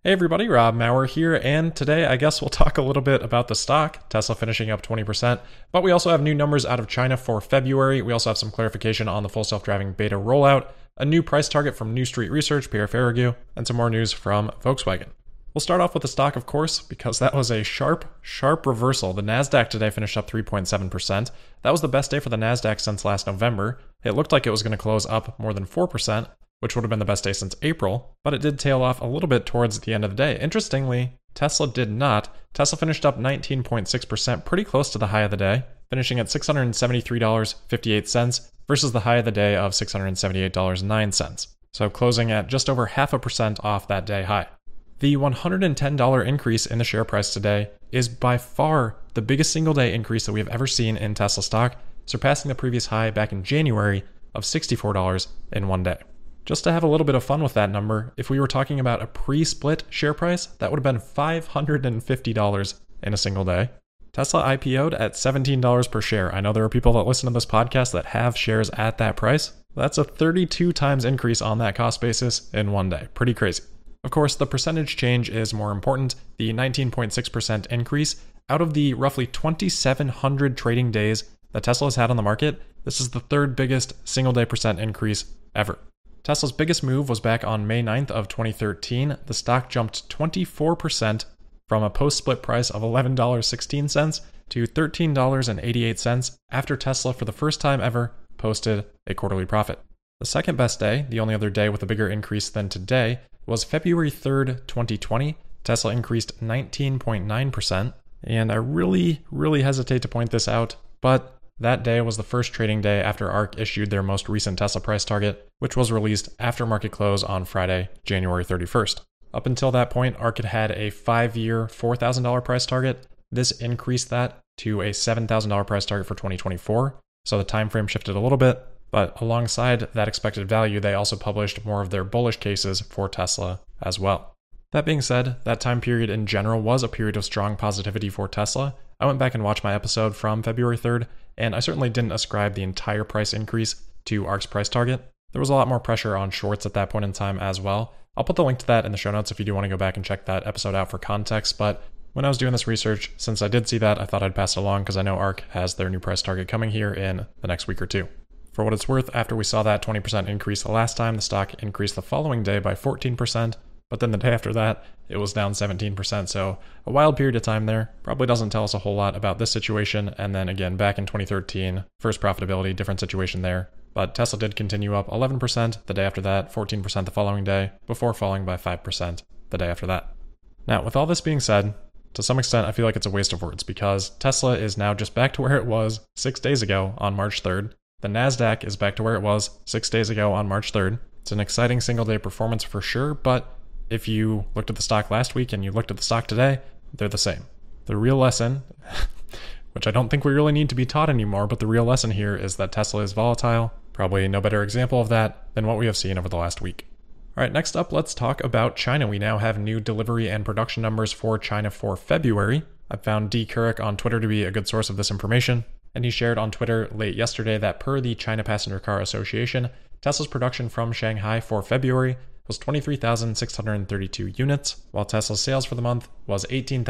Hey everybody, Rob Maurer here, and today I guess we'll talk a little bit about the stock, Tesla finishing up 20%, but we also have new numbers out of China for February. We also have some clarification on the full self-driving beta rollout, a new price target from New Street Research, Pierre Ferragu, and some more news from Volkswagen. We'll start off with the stock, of course, because that was a sharp reversal. The Nasdaq today finished up 3.7%. That was the best day for the Nasdaq since last November. It looked like it was going to close up more than 4%, which would have been the best day since April, but it did tail off a little bit towards the end of the day. Interestingly, Tesla did not. Tesla finished up 19.6%, pretty close to the high of the day, finishing at $673.58 versus the high of the day of $678.09. So closing at just over 0.5% off that day high. The $110 increase in the share price today is by far the biggest single day increase that we have ever seen in Tesla stock, surpassing the previous high back in January of $64 in one day. Just to have a little bit of fun with that number, if we were talking about a pre-split share price, that would have been $550 in a single day. Tesla IPO'd at $17 per share. I know there are people that listen to this podcast that have shares at that price. That's a 32 times increase on that cost basis in one day. Pretty crazy. Of course, the percentage change is more important. The 19.6% increase, out of the roughly 2,700 trading days that Tesla has had on the market, this is the third biggest single day percent increase ever. Tesla's biggest move was back on May 9th of 2013. The stock jumped 24% from a post-split price of $11.16 to $13.88 after Tesla, for the first time ever, posted a quarterly profit. The second best day, the only other day with a bigger increase than today, was February 3rd, 2020. Tesla increased 19.9%, and I really hesitate to point this out, but that day was the first trading day after ARK issued their most recent Tesla price target, which was released after market close on Friday, January 31st. Up until that point, ARK had had a 5-year, $4,000 price target. This increased that to a $7,000 price target for 2024, so the time frame shifted a little bit, but alongside that expected value, they also published more of their bullish cases for Tesla as well. That being said, that time period in general was a period of strong positivity for Tesla. I went back and watched my episode from February 3rd, and I certainly didn't ascribe the entire price increase to ARK's price target. There was a lot more pressure on shorts at that point in time as well. I'll put the link to that in the show notes if you do want to go back and check that episode out for context, but when I was doing this research, since I did see that, I thought I'd pass it along because I know ARK has their new price target coming here in the next week or two. For what it's worth, after we saw that 20% increase the last time, the stock increased the following day by 14%, but then the day after that, it was down 17%, so a wild period of time there. Probably doesn't tell us a whole lot about this situation, and then again, back in 2013, first profitability, different situation there. But Tesla did continue up 11% the day after that, 14% the following day, before falling by 5% the day after that. Now, with all this being said, to some extent, I feel like it's a waste of words, because Tesla is now just back to where it was 6 days ago on March 3rd. The Nasdaq is back to where it was 6 days ago on March 3rd. It's an exciting single day performance for sure, but if you looked at the stock last week and you looked at the stock today, they're the same. The real lesson, which I don't think we really need to be taught anymore, but the real lesson here is that Tesla is volatile. Probably no better example of that than what we have seen over the last week. All right, next up, let's talk about China. We now have new delivery and production numbers for China for February. I found D. Couric on Twitter to be a good source of this information, and he shared on Twitter late yesterday that per the China Passenger Car Association, Tesla's production from Shanghai for February was 23,632 units, while Tesla's sales for the month was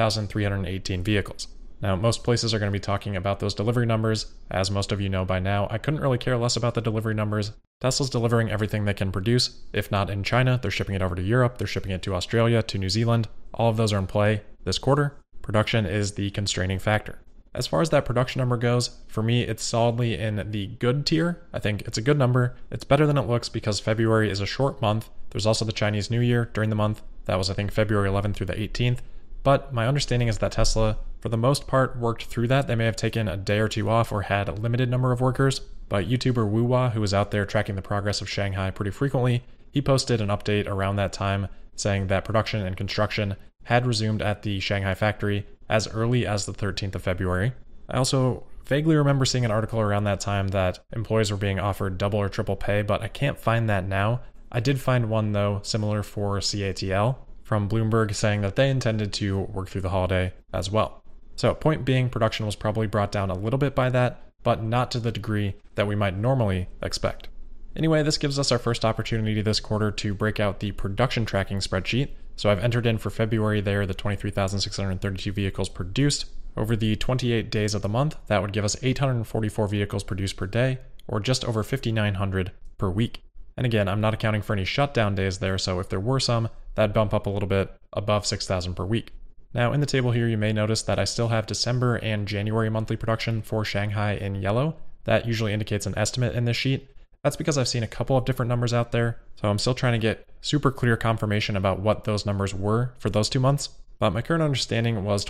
18,318 vehicles. Now, most places are going to be talking about those delivery numbers. As most of you know by now, I couldn't really care less about the delivery numbers. Tesla's delivering everything they can produce. If not in China, they're shipping it over to Europe, they're shipping it to Australia, to New Zealand. All of those are in play this quarter. Production is the constraining factor. As far as that production number goes, for me, it's solidly in the good tier. I think it's a good number. It's better than it looks because February is a short month. There's also the Chinese New Year during the month. That was, I think, February 11th through the 18th. But my understanding is that Tesla, for the most part, worked through that. They may have taken a day or two off or had a limited number of workers. But YouTuber Wuwa, who is out there tracking the progress of Shanghai pretty frequently, he posted an update around that time saying that production and construction had resumed at the Shanghai factory as early as the 13th of February. I also vaguely remember seeing an article around that time that employees were being offered double or triple pay, but I can't find that now. I did find one, though, similar for CATL from Bloomberg saying that they intended to work through the holiday as well. So point being, production was probably brought down a little bit by that, but not to the degree that we might normally expect. Anyway, this gives us our first opportunity this quarter to break out the production tracking spreadsheet. So I've entered in for February there the 23,632 vehicles produced. Over the 28 days of the month, that would give us 844 vehicles produced per day, or just over 5,900 per week. And again, I'm not accounting for any shutdown days there, so if there were some, that'd bump up a little bit above 6,000 per week. Now in the table here, you may notice that I still have December and January monthly production for Shanghai in yellow. That usually indicates an estimate in this sheet. That's because I've seen a couple of different numbers out there, so I'm still trying to get super clear confirmation about what those numbers were for those 2 months. But my current understanding was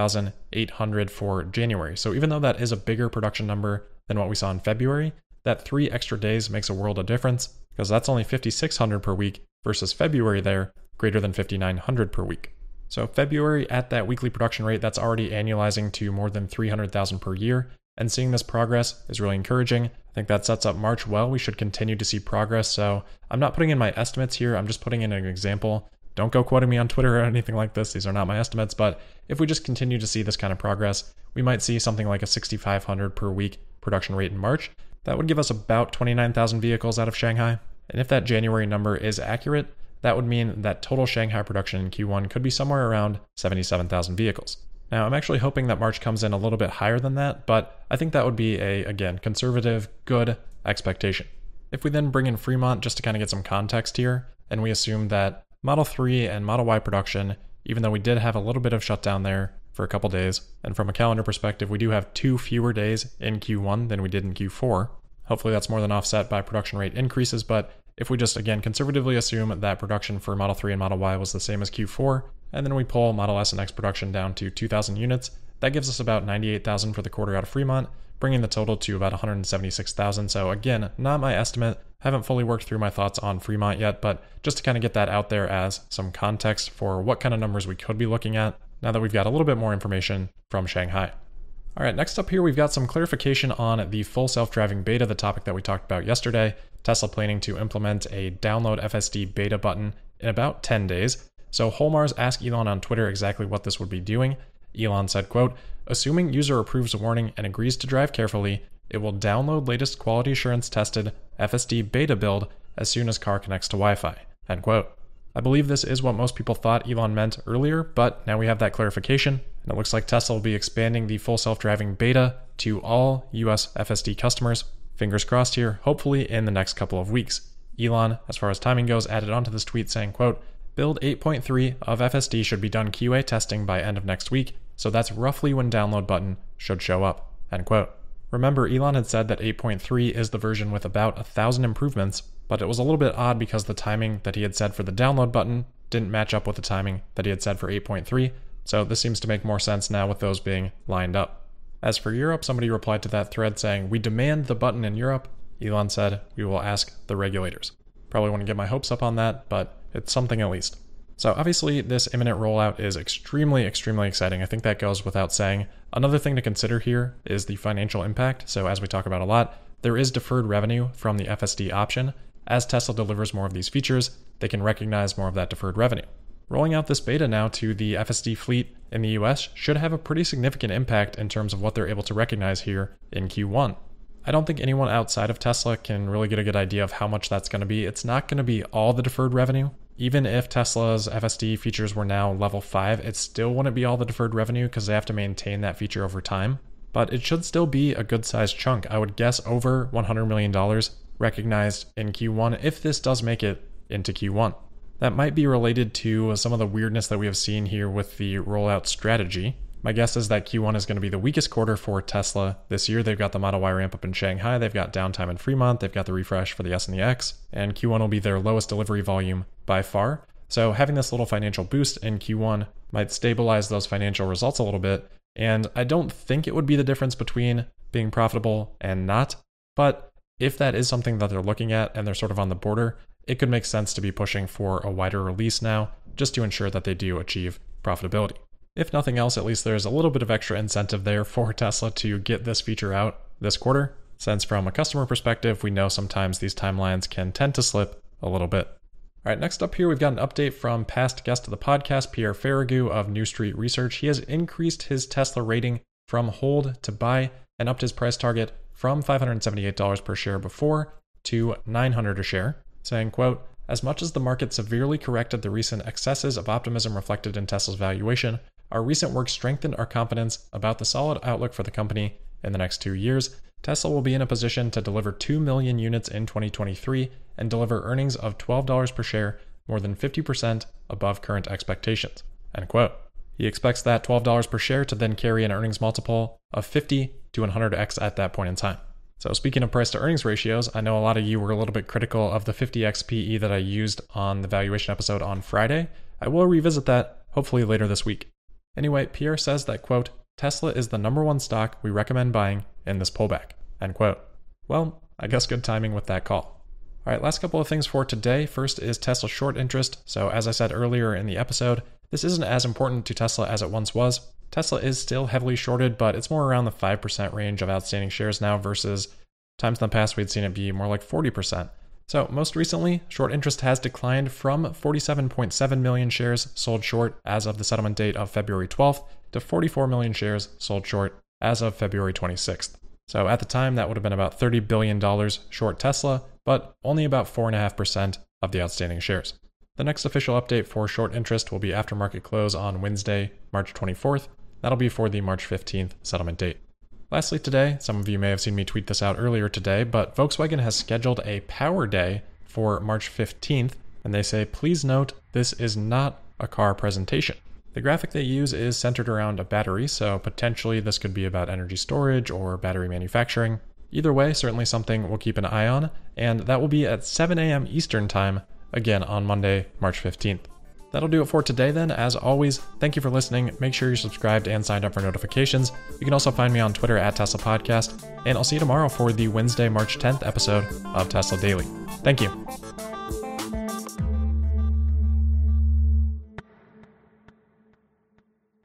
24,800 for January. So even though that is a bigger production number than what we saw in February, that 3 extra days makes a world of difference, because that's only 5,600 per week versus February there, greater than 5,900 per week. So February at that weekly production rate, that's already annualizing to more than 300,000 per year. And seeing this progress is really encouraging. I think that sets up March well. We should continue to see progress. So I'm not putting in my estimates here. I'm just putting in an example. Don't go quoting me on Twitter or anything like this. These are not my estimates. But if we just continue to see this kind of progress, we might see something like a 6,500 per week production rate in March. That would give us about 29,000 vehicles out of Shanghai. And if that January number is accurate, that would mean that total Shanghai production in Q1 could be somewhere around 77,000 vehicles. Now, I'm actually hoping that March comes in a little bit higher than that, but I think that would be a, again, conservative, good expectation. If we then bring in Fremont just to kind of get some context here, and we assume that Model 3 and Model Y production, even though we did have a little bit of shutdown there for a couple days, and from a calendar perspective, we do have 2 fewer days in Q1 than we did in Q4. Hopefully that's more than offset by production rate increases, but if we just, again, conservatively assume that production for Model 3 and Model Y was the same as Q4, and then we pull Model S and X production down to 2,000 units, that gives us about 98,000 for the quarter out of Fremont, bringing the total to about 176,000. So again, not my estimate. Haven't fully worked through my thoughts on Fremont yet, but just to kind of get that out there as some context for what kind of numbers we could be looking at now that we've got a little bit more information from Shanghai. All right, next up here, we've got some clarification on the full self-driving beta, the topic that we talked about yesterday. Tesla planning to implement a download FSD beta button in about 10 days. So Holmars asked Elon on Twitter exactly what this would be doing. Elon said, quote, "Assuming user approves a warning and agrees to drive carefully, it will download latest quality assurance tested FSD beta build as soon as car connects to Wi-Fi," end quote. I believe this is what most people thought Elon meant earlier, but now we have that clarification, and it looks like Tesla will be expanding the full self-driving beta to all US FSD customers. Fingers crossed here, hopefully in the next couple of weeks. Elon, as far as timing goes, added onto this tweet saying, quote, "Build 8.3 of FSD should be done QA testing by end of next week, so that's roughly when download button should show up," end quote. Remember, Elon had said that 8.3 is the version with about 1,000 improvements, but it was a little bit odd because the timing that he had said for the download button didn't match up with the timing that he had said for 8.3, so this seems to make more sense now with those being lined up. As for Europe, somebody replied to that thread saying, "We demand the button in Europe." Elon said, "We will ask the regulators." Probably want to get my hopes up on that, but it's something at least. So obviously this imminent rollout is extremely, extremely exciting. I think that goes without saying. Another thing to consider here is the financial impact. So as we talk about a lot, there is deferred revenue from the FSD option. As Tesla delivers more of these features, they can recognize more of that deferred revenue. Rolling out this beta now to the FSD fleet in the US should have a pretty significant impact in terms of what they're able to recognize here in Q1. I don't think anyone outside of Tesla can really get a good idea of how much that's going to be. It's not going to be all the deferred revenue. Even if Tesla's FSD features were now level 5, it still wouldn't be all the deferred revenue because they have to maintain that feature over time. But it should still be a good sized chunk. I would guess over $100 million recognized in Q1 if this does make it into Q1. That might be related to some of the weirdness that we have seen here with the rollout strategy. My guess is that Q1 is going to be the weakest quarter for Tesla this year. They've got the Model Y ramp up in Shanghai, they've got downtime in Fremont, they've got the refresh for the S and the X, and Q1 will be their lowest delivery volume by far. So having this little financial boost in Q1 might stabilize those financial results a little bit, and I don't think it would be the difference between being profitable and not, but if that is something that they're looking at and they're sort of on the border, it could make sense to be pushing for a wider release now, just to ensure that they do achieve profitability. If nothing else, at least there's a little bit of extra incentive there for Tesla to get this feature out this quarter, since from a customer perspective, we know sometimes these timelines can tend to slip a little bit. All right, next up here, we've got an update from past guest of the podcast, Pierre Ferragu of New Street Research. He has increased his Tesla rating from hold to buy and upped his price target from $578 per share before to $900 a share, saying, quote, As much as the market severely corrected the recent excesses of optimism reflected in Tesla's valuation, our recent work strengthened our confidence about the solid outlook for the company. In the next 2 years, Tesla will be in a position to deliver 2 million units in 2023 and deliver earnings of $12 per share, more than 50% above current expectations." End quote. He expects that $12 per share to then carry an earnings multiple of 50 to 100x at that point in time. So speaking of price to earnings ratios, I know a lot of you were a little bit critical of the 50x PE that I used on the valuation episode on Friday. I will revisit that hopefully later this week. Anyway, Pierre says that, quote, "Tesla is the number one stock we recommend buying in this pullback," end quote. Well, I guess good timing with that call. All right, last couple of things for today. First is Tesla short interest. So as I said earlier in the episode, this isn't as important to Tesla as it once was. Tesla is still heavily shorted, but it's more around the 5% range of outstanding shares now versus times in the past we'd seen it be more like 40%. So most recently, short interest has declined from 47.7 million shares sold short as of the settlement date of February 12th to 44 million shares sold short as of February 26th. So at the time, that would have been about $30 billion short Tesla, but only about 4.5% of the outstanding shares. The next official update for short interest will be after market close on Wednesday, March 24th. That'll be for the March 15th settlement date. Lastly today, some of you may have seen me tweet this out earlier today, but Volkswagen has scheduled a power day for March 15th, and they say, please note, this is not a car presentation. The graphic they use is centered around a battery, so potentially this could be about energy storage or battery manufacturing. Either way, certainly something we'll keep an eye on, and that will be at 7 a.m. Eastern Time, again on Monday, March 15th. That'll do it for today then. As always, thank you for listening. Make sure you're subscribed and signed up for notifications. You can also find me on Twitter at Tesla Podcast, and I'll see you tomorrow for the Wednesday, March 10th episode of Tesla Daily. Thank you.